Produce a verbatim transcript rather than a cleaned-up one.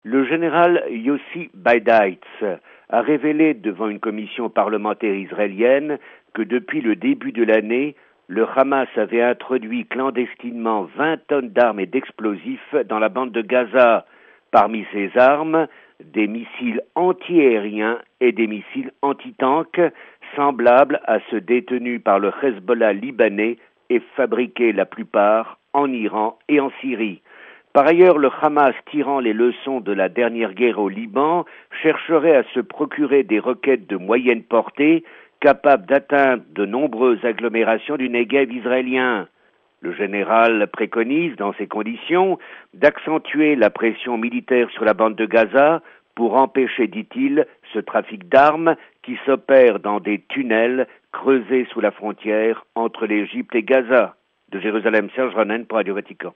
Le général Yossi Beidatz a révélé devant une commission parlementaire israélienne que depuis le début de l'année, le Hamas avait introduit clandestinement vingt tonnes d'armes et d'explosifs dans la bande de Gaza. Parmi ces armes, des missiles anti-aériens et des missiles anti-tanks semblables à ceux détenus par le Hezbollah libanais et fabriqués la plupart en Iran et en Syrie. Par ailleurs, le Hamas, tirant les leçons de la dernière guerre au Liban, chercherait à se procurer des roquettes de moyenne portée capables d'atteindre de nombreuses agglomérations du Negev israélien. Le général préconise, dans ces conditions, d'accentuer la pression militaire sur la bande de Gaza pour empêcher, dit-il, ce trafic d'armes qui s'opère dans des tunnels creusés sous la frontière entre l'Égypte et Gaza. De Jérusalem, Serge Ronen pour Radio Vatican.